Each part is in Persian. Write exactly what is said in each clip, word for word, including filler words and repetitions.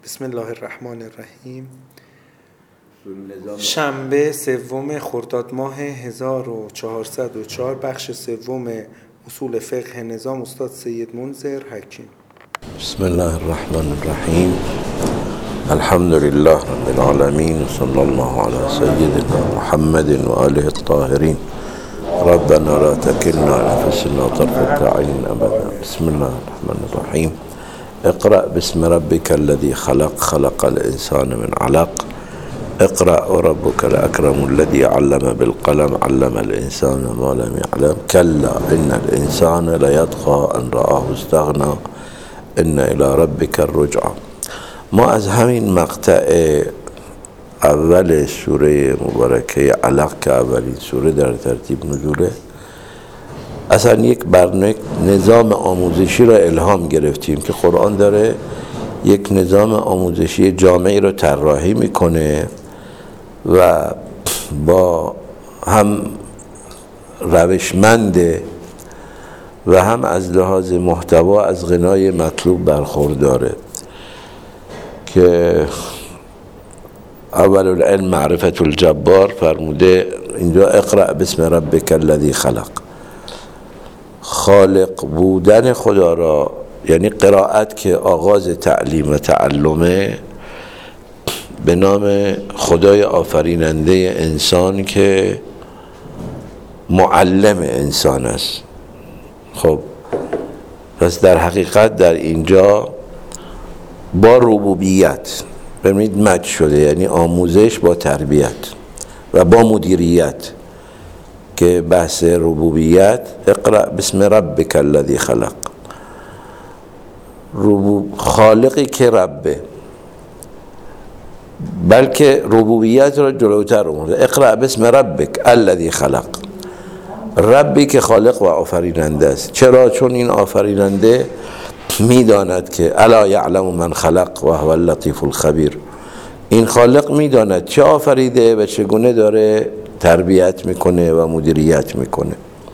بسم الله الرحمن الرحیم. شنبه سوم خرداد ماه هزار و چهارصد و چهار، بخش سوم اصول فقه نظام، استاد سید منذر حکیم. بسم الله الرحمن الرحیم. الحمد لله رب العالمین و صلی الله علی سیدنا محمد و آله الطاهرین. ربنا لا تكلنا انفسنا طرفة عين ابدا. بسم الله الرحمن الرحیم. اقرأ باسم ربك الذي خلق خلق الإنسان من علق. اقرأ وربك الأكرم الذي علم بالقلم علم الإنسان ما لم يعلم. كلا إن الإنسان ليطغى أن رآه استغنى إن إلى ربك الرجعى. ما از همین مقطع اول سوره مبارکه علق که اولین سوره در ترتیب نزوله، اصلا یک برنامه نظام آموزشی را الهام گرفتیم که قرآن داره یک نظام آموزشی جامعی را طراحی میکنه و با هم روشمنده و هم از لحاظ محتوا از غنای مطلوب برخورداره که اول العلم معرفت الجبار فرموده اینجا اقرأ باسم ربک الذی خلق. خالق بودن خدا را، یعنی قرائت که آغاز تعلیم و تعلمه، به نام خدای آفریننده انسان که معلم انسان است. خب پس در حقیقت در اینجا با ربوبیت ببینید مچ شده، یعنی آموزش با تربیت و با مدیریت، که بحث ربوبیت اقرأ باسم ربک الذی خلق. ربوب خالقی که ربه، بلکه ربوبیت را جلوتر اومده. اقرأ باسم ربک الذی خلق، ربی که خالق و آفریننده است. چرا؟ چون این آفریننده میداند که الا یعلم من خلق و هو اللطیف الخبیر. این خالق میداند چه آفریده و چگونه داره تربیت میکنه و مدیریت میکنه.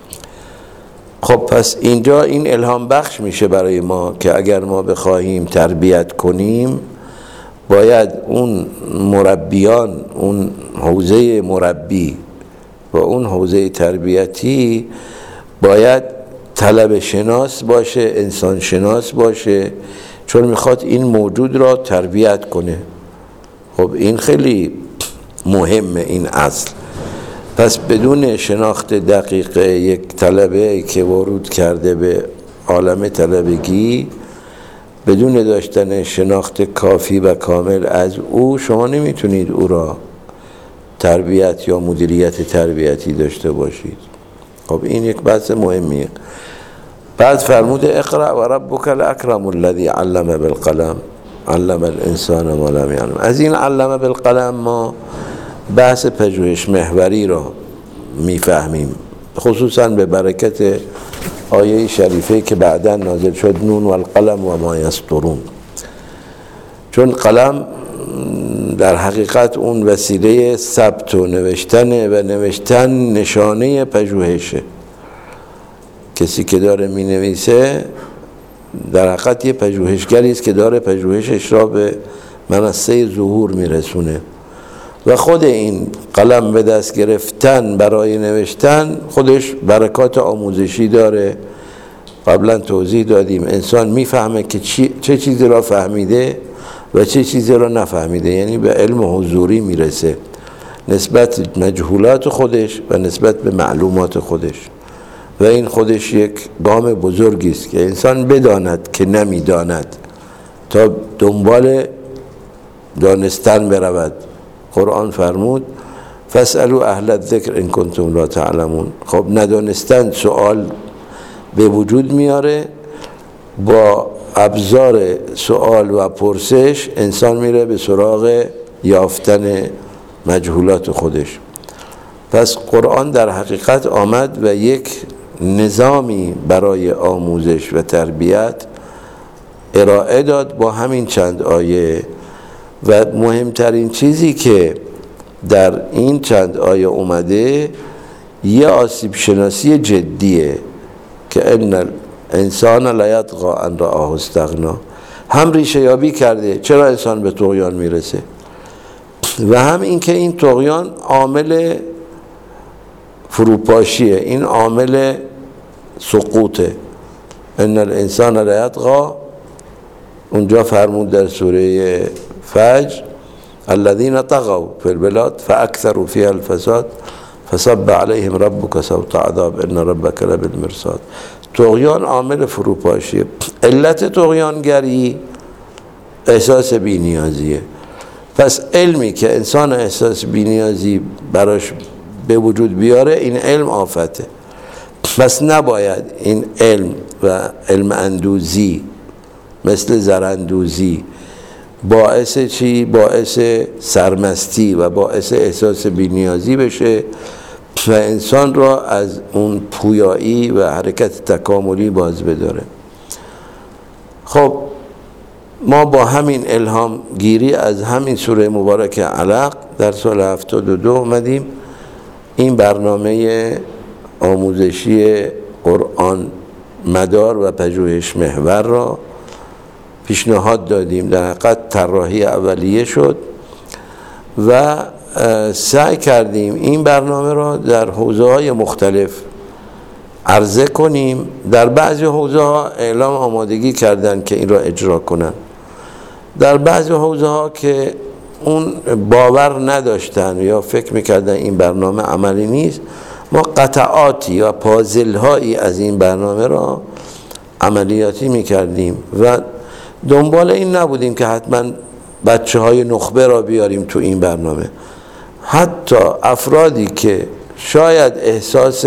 خب پس اینجا این الهام بخش میشه برای ما که اگر ما بخواهیم تربیت کنیم، باید اون مربیان، اون حوزه مربی و اون حوزه تربیتی باید طلب شناس باشه، انسان شناس باشه، چون میخواد این موجود را تربیت کنه. خب این خیلی مهمه این اصل. پس بدون شناخت دقیق یک طلبه که ورود کرده به عالم طلبگی، بدون داشتن شناخت کافی و کامل از او، شما نمیتونید او را تربیت یا مدیریت تربیتی داشته باشید. خب این یک بحث مهمیه. بعد فرموده اقرأ و ربک الاکرم الذی علم بالقلم علم الانسان ما لم یعلم. از این علم بالقلم ما بحث پژوهش محوری را میفهمیم، خصوصا به برکت آیه شریفه که بعدا نازل شد نون و القلم و ما یسطرون. چون قلم در حقیقت اون وسیله ثبت و نوشتن و نوشتن نشانه پژوهشه. کسی که داره می نویسه در حقیقت یه پژوهشگری است که داره پژوهشش را به منصه ظهور میرسونه. و خود این قلم به دست گرفتن برای نوشتن خودش برکات آموزشی داره. قبلا توضیح دادیم انسان میفهمه که چی، چه چیزی را فهمیده و چه چیزی را نفهمیده، یعنی به علم حضوری میرسه نسبت مجهولات خودش و نسبت به معلومات خودش. و این خودش یک گام بزرگی است که انسان بداند که نمیداند تا دنبال دانستن برود. قرآن فرمود فاسألوا اهل الذکر ان کنتم لا تعلمون. خب ندانستن سوال به وجود میاره. با ابزار سوال و پرسش انسان میره به سراغ یافتن مجهولات خودش. پس قرآن در حقیقت آمد و یک نظامی برای آموزش و تربیت ارائه داد با همین چند آیه. و مهمترین چیزی که در این چند آیه اومده یه آسیب شناسی جدیه که ان الانسان لا یطغی ان رآه استغنی. هم ریشه یابی کرده چرا انسان به طغیان میرسه و هم اینکه این طغیان عامل فروپاشیه، این عامل سقوطه. ان الانسان لیطغی، اونجا فرمود در سوره فجر الذين طغوا في البلاد فاكثروا فيها الفساد فصب عليهم ربك سوط عذاب ان ربك لبالمرصاد. طغیان عامل فروپاشیه. علت طغیانگری احساس بی‌نیازیه. پس علمی که انسان احساس بی‌نیازی براش به وجود بیاره، این علم آفته. پس نباید این علم و علم اندوزی مثل زراندوزی باعث چی؟ باعث سرمستی و باعث احساس بی‌نیازی بشه و انسان را از اون پویایی و حرکت تکاملی باز بداره. خب ما با همین الهام گیری از همین سوره مبارک علق در سال هفتاد و دو اومدیم این برنامه آموزشی قرآن مدار و پژوهش محور را پیشنهاد دادیم. در حقیقت طراحی اولیه شد و سعی کردیم این برنامه را در حوزه‌های مختلف عرضه کنیم. در بعضی حوزه‌ها اعلام آمادگی کردن که این را اجرا کنن، در بعضی حوزه‌ها که اون باور نداشتن یا فکر میکردن این برنامه عملی نیست، ما قطعاتی یا پازل‌هایی از این برنامه را عملیاتی میکردیم و دنبال این نبودیم که حتما بچه های نخبه را بیاریم تو این برنامه. حتی افرادی که شاید احساس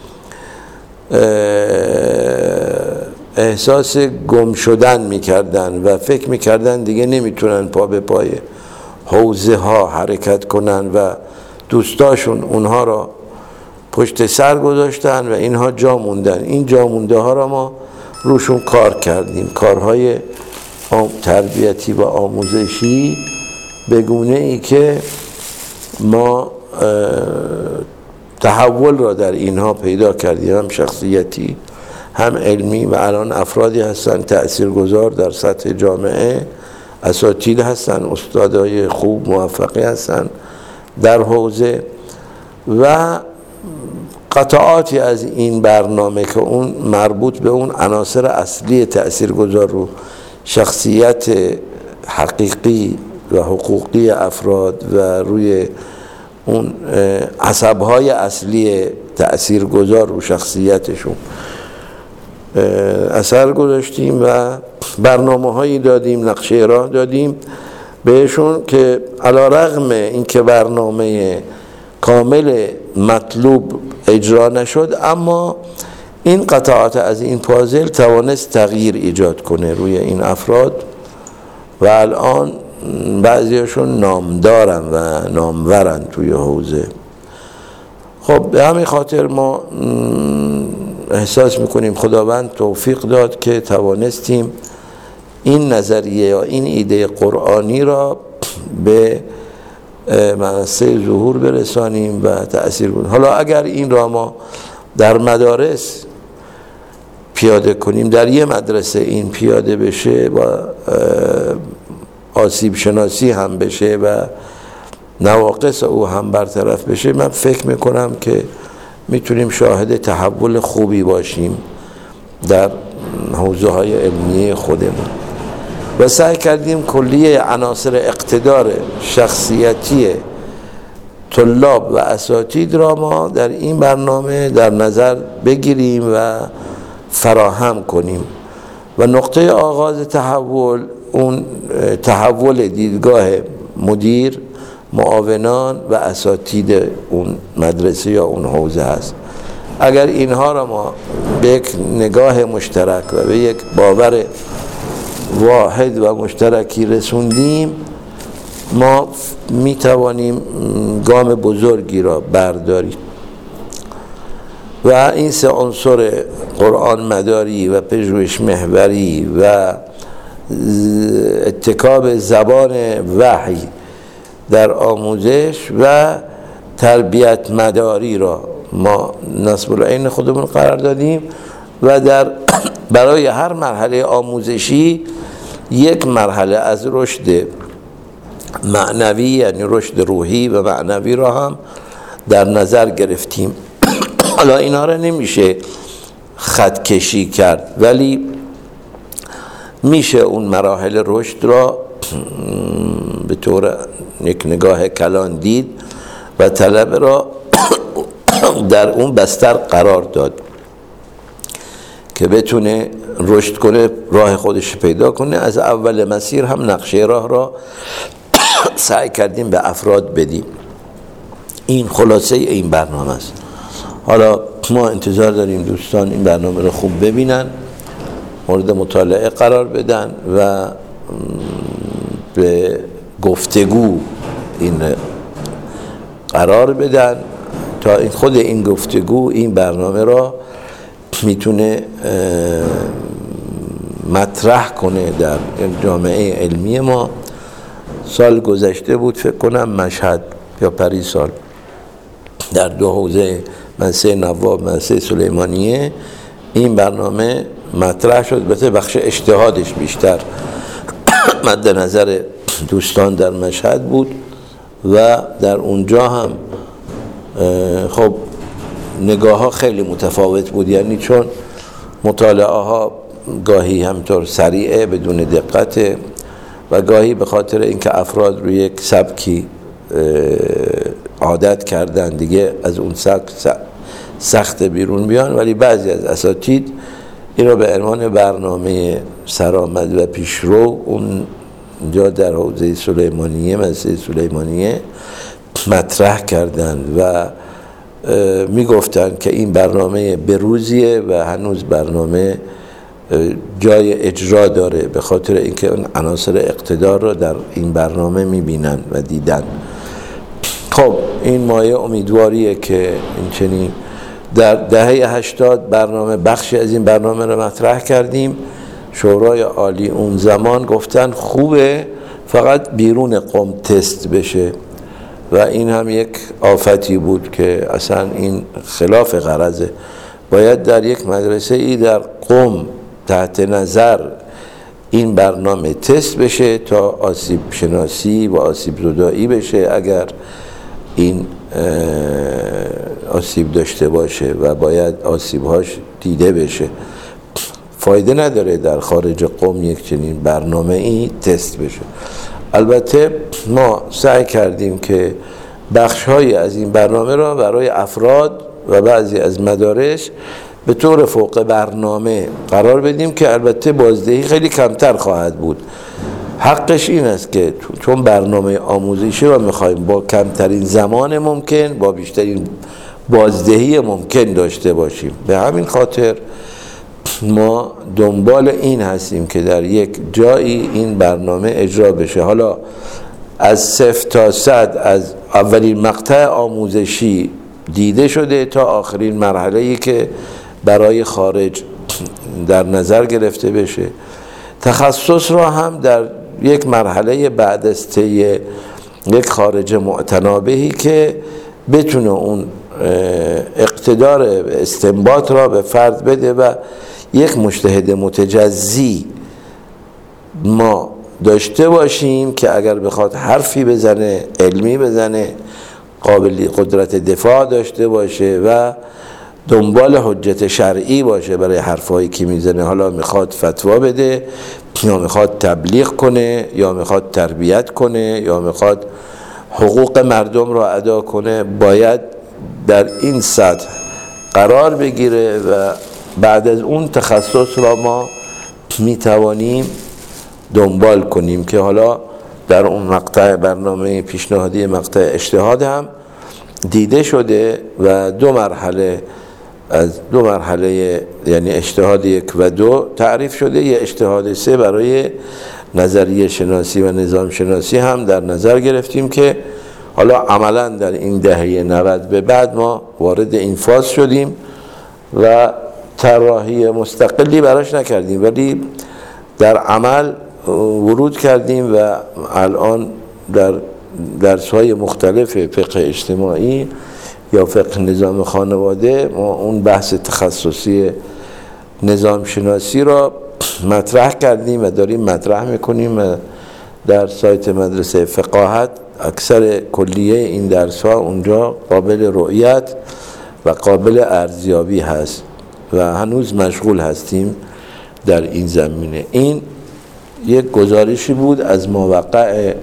احساس گم شدن میکردن و فکر میکردن دیگه نمیتونن پا به پای حوزه ها حرکت کنن و دوستاشون اونها را پشت سر گذاشتن و اینها جا موندن، این جا مونده ها را ما روشون کار کردیم، کارهای تربیتی و آموزشی به گونه ای که ما تحول را در اینها پیدا کردیم، هم شخصیتی هم علمی. و الان افرادی هستن تأثیرگذار در سطح جامعه، اساتید هستن، استادای خوب موفقی هستن در حوزه و قطعاتی از این برنامه که اون مربوط به اون عناصر اصلی تأثیرگذار رو شخصیت حقیقی و حقوقی افراد و روی اون عصبهای اصلی تأثیرگذار رو شخصیتشون اثر گذاشتیم و برنامه هایی دادیم، نقشه راه دادیم بهشون که علی رغم اینکه برنامه کامل مطلوب اجرا نشد، اما این قطعات از این پازل توانست تغییر ایجاد کنه روی این افراد و الان بعضیشون نامدارن و نامورن توی حوزه. خب به همین خاطر ما احساس میکنیم خداوند توفیق داد که توانستیم این نظریه یا این ایده قرآنی را به منصه ظهور برسانیم و تأثیر کنیم. حالا اگر این را ما در مدارس پیاده کنیم، در یه مدرسه این پیاده بشه و آسیب شناسی هم بشه و نواقص او هم برطرف بشه، من فکر میکنم که میتونیم شاهد تحول خوبی باشیم در حوزه های علمی خودمون. و سعی کردیم کلیه عناصر اقتدار شخصیتی طلاب و اساتید را ما در این برنامه در نظر بگیریم و فراهم کنیم و نقطه آغاز تحول اون تحول دیدگاه مدیر، معاونان و اساتید اون مدرسه یا اون حوزه هست. اگر اینها را ما به یک نگاه مشترک و به یک باور واحد و مشترکی رسوندیم، ما می توانیم گام بزرگی را برداریم و این سه عنصر قرآن مداری و پژوهش محوری و اتکاب زبان وحی در آموزش و تربیت مداری را ما نصب العین خودمون قرار دادیم و در برای هر مرحله آموزشی یک مرحله از رشد معنوی یعنی رشد روحی و معنوی را هم در نظر گرفتیم. حالا اینا را نمیشه خط کشی کرد، ولی میشه اون مراحل رشد را به طور یک نگاه کلان دید و طلبه را در اون بستر قرار داد که بتونه رشد کنه، راه خودش پیدا کنه. از اول مسیر هم نقشه راه را سعی کردیم به افراد بدیم. این خلاصه این برنامه است. حالا ما انتظار داریم دوستان این برنامه رو خوب ببینن، مورد مطالعه قرار بدن و به گفتگو این قرار بدن تا این خود این گفتگو این برنامه را میتونه مطرح کنه در جامعه علمی ما. سال گذشته بود فکر کنم مشهد یا پریسال در دو حوزه مدرسه نواب مدرسه سلیمانیه این برنامه مطرح شد. البته بخش اجتهادش بیشتر مد نظر دوستان در مشهد بود و در اونجا هم خب نگاه ها خیلی متفاوت بود، یعنی چون مطالعه ها گاهی همطور سریعه بدون دقت و گاهی به خاطر اینکه افراد روی یک سبکی عادت کردن دیگه از اون سبک سخت بیرون بیان، ولی بعضی از اساتید این را به عنوان برنامه سرآمد و پیشرو اونجا در حوزه سلیمانیه مدرسه سلیمانیه مطرح کردند و می گفتن که این برنامه بروزیه و هنوز برنامه جای اجرا داره، به خاطر اینکه اون عناصر اقتدار رو در این برنامه می بینن و دیدن. خب این مایه امیدواریه که این چنین در دهه هشتاد برنامه بخشی از این برنامه رو مطرح کردیم. شورای عالی اون زمان گفتن خوبه فقط بیرون قم تست بشه و این هم یک آفتی بود که اصلا این خلاف غرضه. باید در یک مدرسه ای در قم تحت نظر این برنامه تست بشه تا آسیب شناسی و آسیب زدایی بشه اگر این آسیب داشته باشه و باید آسیبهاش دیده بشه. فایده نداره در خارج قم یک چنین برنامه ای تست بشه. البته ما سعی کردیم که بخش‌های از این برنامه را برای افراد و بعضی از مدارس به طور فوق برنامه قرار بدیم که البته بازدهی خیلی کمتر خواهد بود. حقش این است که چون برنامه آموزشی را می‌خوایم با کمترین زمان ممکن با بیشترین بازدهی ممکن داشته باشیم، به همین خاطر ما دنبال این هستیم که در یک جایی این برنامه اجرا بشه. حالا از صفر تا صد از اولین مقطع آموزشی دیده شده تا آخرین مرحله‌ای که برای خارج در نظر گرفته بشه. تخصص را هم در یک مرحله بعد از طی یک خارج معتنابهی که بتونه اون اقتدار استنباط را به فرد بده و یک مجتهد متجزی ما داشته باشیم که اگر بخواد حرفی بزنه علمی بزنه قابل قدرت دفاع داشته باشه و دنبال حجت شرعی باشه برای حرفایی که میزنه. حالا میخواد فتوا بده یا میخواد تبلیغ کنه یا میخواد تربیت کنه یا میخواد حقوق مردم را ادا کنه، باید در این سطح قرار بگیره و بعد از اون تخصص را ما میتوانیم دنبال کنیم که حالا در اون مقطع برنامه پیشنهادی مقطع اجتهاد هم دیده شده و دو مرحله از دو مرحله یعنی اجتهاد یک و دو تعریف شده. یه اجتهاد سه برای نظریه شناسی و نظام شناسی هم در نظر گرفتیم که حالا عملا در این دهه نود به بعد ما وارد این فاز شدیم و طراحی مستقلی براش نکردیم ولی در عمل ورود کردیم و الان در درس‌های مختلف فقه اجتماعی یا فقه نظام خانواده ما اون بحث تخصصی نظام شناسی را مطرح کردیم و داریم مطرح میکنیم و در سایت مدرسه فقاهت اکثر کلیه این درس ها اونجا قابل رؤیت و قابل ارزیابی هست و هنوز مشغول هستیم در این زمینه. این یک گزارشی بود از ماوقع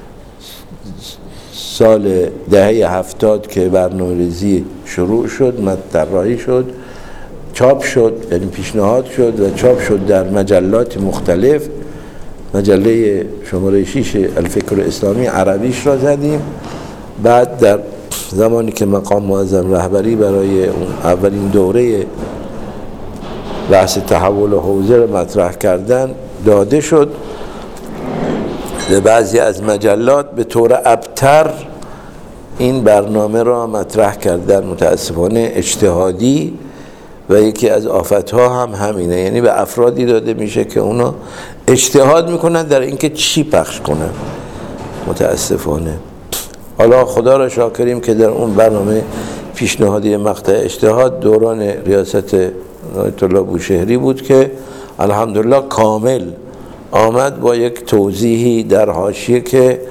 سال دهه هفتاد که برنامه‌ریزی شروع شد، طراحی شد، چاپ شد، یعنی پیشنهاد شد و چاپ شد در مجلات مختلف. مجله شماره شش الفکر اسلامی عربیش را زدیم. بعد در زمانی که مقام معظم رهبری برای اون اولین دوره بحث تحول حوزه را مطرح کردن داده شد به بعضی از مجلات، به طور ابتر این برنامه را مطرح کردن، متاسفانه اجتهادی، و یکی از آفتها هم همینه، یعنی به افرادی داده میشه که اونا اجتهاد میکنن در اینکه چی پخش کنن، متاسفانه. حالا خدا را شاکریم که در اون برنامه پیشنهادی مقطع اجتهاد دوران ریاست آیت الله بوشهری بود که الحمدلله کامل آمد با یک توضیحی در حاشیه که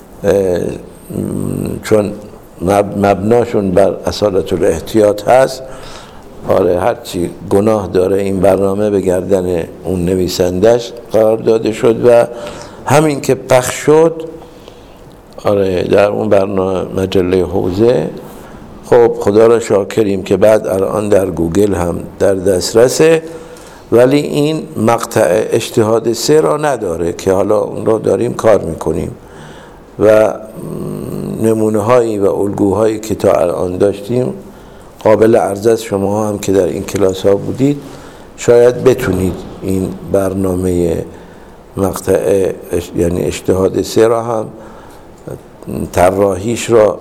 چون مبناشون بر اصالت الاحتیاط هست، آره هرچی گناه داره این برنامه به گردن اون نویسندش قرار داده شد و همین که پخش شد آره در اون برنامه مجله حوزه. خب خدا را شاکریم که بعد الان در گوگل هم در دسترسه، ولی این مقطع اجتهاد سه را نداره که حالا اون را داریم کار میکنیم و نمونه هایی و الگوهایی که تا الان داشتیم قابل عرض است. شما هم که در این کلاس ها بودید شاید بتونید این برنامه مقطع یعنی اجتهاد سه را هم طراحیش را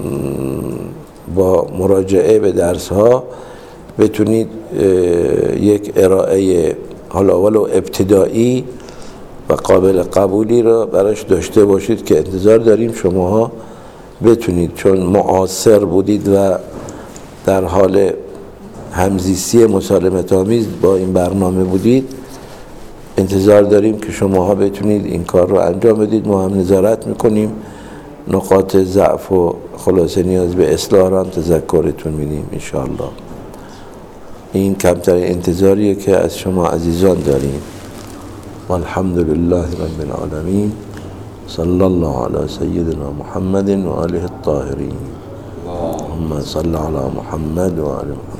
با مراجعه به درس ها بتونید یک ارائه حالا ولو ابتدایی و قابل قبولی را براش داشته باشید که انتظار داریم شماها بتونید، چون معاصر بودید و در حال همزیستی مسالمت آمیز با این برنامه بودید، انتظار داریم که شماها بتونید این کار رو انجام بدید. ما هم نظارت میکنیم، نقاط ضعف و خلاصه نیاز به اصلاح را هم تذکرتون میدیم انشاءالله. این کمتر انتظاریه که از شما عزیزان داریم. والحمد لله رب العالمین. صلی الله علی سیدنا محمد و آله الطاهرین. اللهم صل علی محمد و آل محمد.